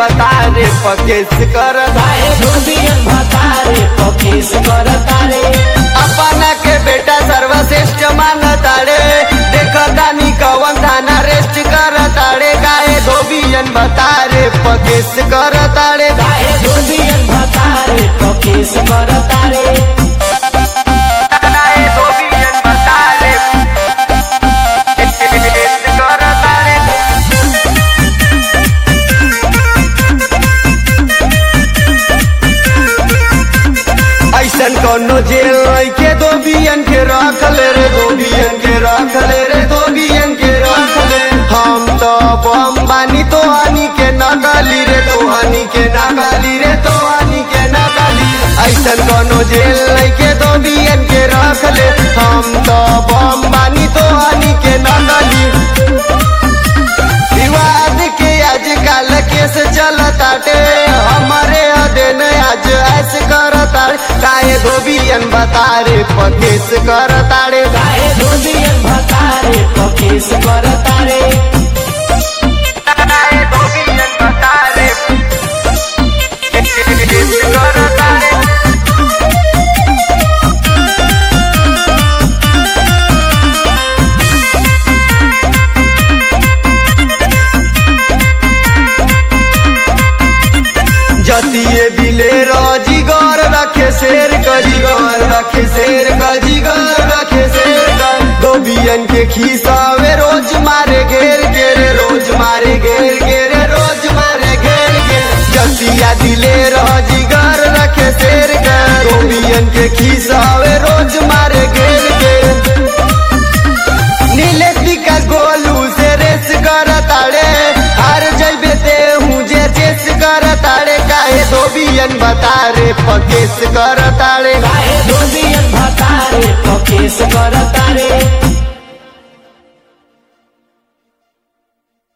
बतारे पकेस करता काहे धोबियन भतारे पकेस करतारे। अपना के बेटा सर्वश्रेष्ठ मानताड़े देखतानी कवन थाना रेस्ट करताड़े काहे धोबियन बतारे पकेस करताड़े काहे धोबियन भतारे पकेस करतारे। काहे धोबियन बतारे पकेस करताड़े। ऐसन कोनो जेल के धोबियन के रखले रे धोबियन के रखले रे धोबियन के रखले हम तो बम बानी तो हानि के नकली रे तो हानि के नकली रे तो हानि के नकली ऐसन कोनो जेल के धोबियन के रखले हम तो बम बानी तो हानि के नकली विवाद के आजकल केस चलताटे हमारे अधीन आज ऐसे करताड़े काहे धोबियन बतारे पकेस करताड़े काहे धोबियन भतारे पकेस करतारे। काहे धोबियन बतारे पकेस करताड़े। जतिये बिले राजीगर रखे शेर कजीगर रखे शेर कजीगर रखे शेर कर धोबियन के खिसावे रोज मारे घेर घेरे रोज मारे घेर घेरे रोज मारे घेर घेर जतिया दिले राजीगर रखे शेर कर धोबियन के खिसावे रोज मारे घेर घेर नीले टिका गोलू से रेस करताड़े हार जइबे ते मुझे चेस करताड़े काहे धोबियन बतारे पकेस करताड़े काहे धोबियन भतारे पकेस करतारे।